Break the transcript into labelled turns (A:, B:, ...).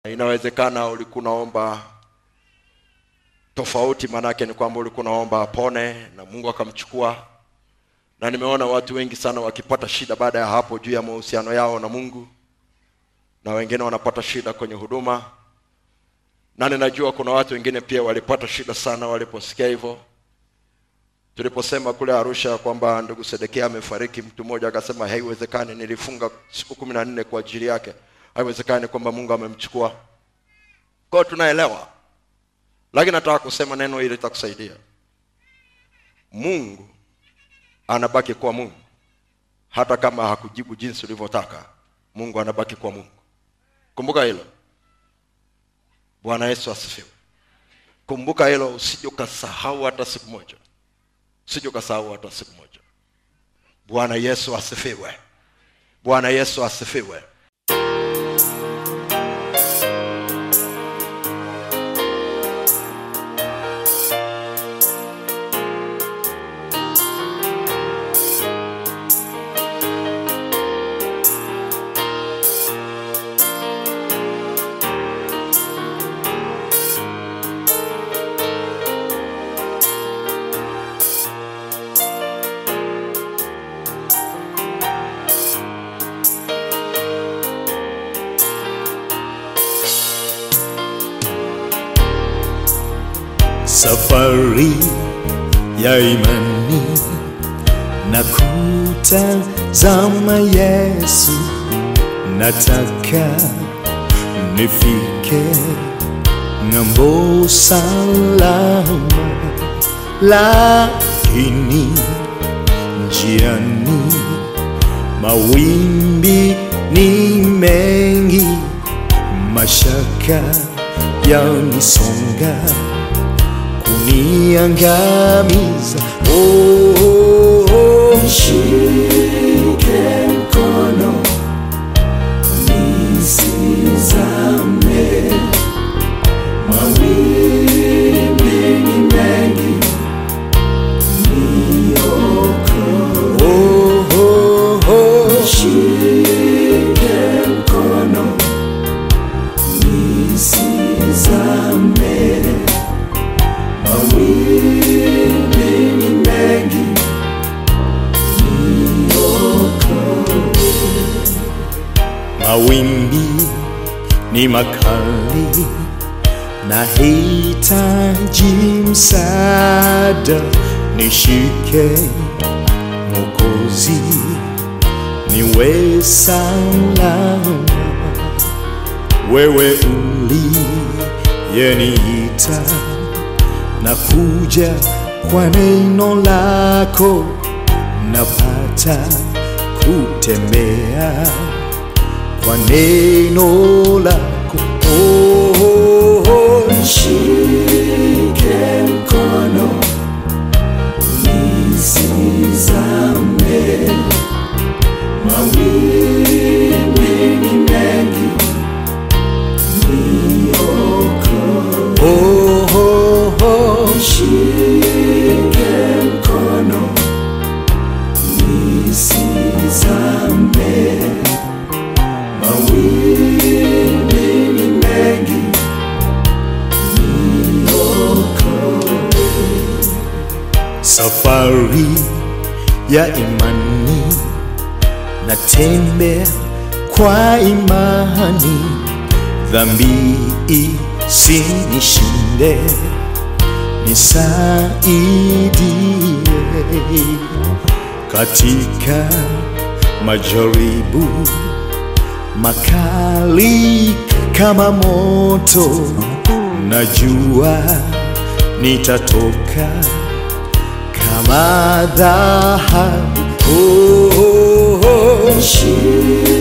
A: Inawezekana ulikuwa unaomba tofauti, manake ni kwamba ulikuwa unaomba apone na Mungu akamchukua. Na nimeona watu wengi sana wakipata shida baada ya hapo juu ya mahusiano yao na Mungu, na wengine wanapata shida kwenye huduma. Na ninajua kuna watu wengine pia walipata shida sana waliposikia hivyo. Tuliposema kule Arusha kwamba ndugu Sedekia amefariki, mtu mmoja akasema haiwezekani, nilifunga siku 14 kwa ajili yake, haiwezekani kwamba Mungu amemchukua. Kwa tunaelewa, lakini nataka kusema neno hili litakusaidia. Mungu anabaki kwa Mungu. Hata kama hakujibu jinsi ulivyotaka, Mungu anabaki kwa Mungu. Kumbuka hilo. Bwana Yesu asifiwe. Kumbuka hilo, usije ukasahau hata siku moja. Usije ukasahau hata siku moja. Bwana Yesu asifiwe. Bwana Yesu asifiwe.
B: Safari ya imani na kutazama Yesu, nataka nifike ng'ambo salama, lakini njiani mawimbi ni mengi, mashaka yanisonga kuniangamiza. Nishike mkono nisizame, mawimbi ni mengi, niokoe. Nishike mkono nisizame, mawimbi ni mengi, niokoe. Mawimbi ni makali, nahitaji msaada, nishike Mwokozi niwe salama. Wewe uliyeniita na kuja kwa neno lako, napata kutembea kwa neno lako. Nishike mkono nisizame, mawimbi ni mengi, niokoe. Nishike mkono nisizame, mawimbi ni mengi, niokoe. Safari ya imani, natembea kwa imani, dhambi isinishinde, nisaidie katika majaribu makali kama moto, najua nitatoka kama dhahabu. Nishike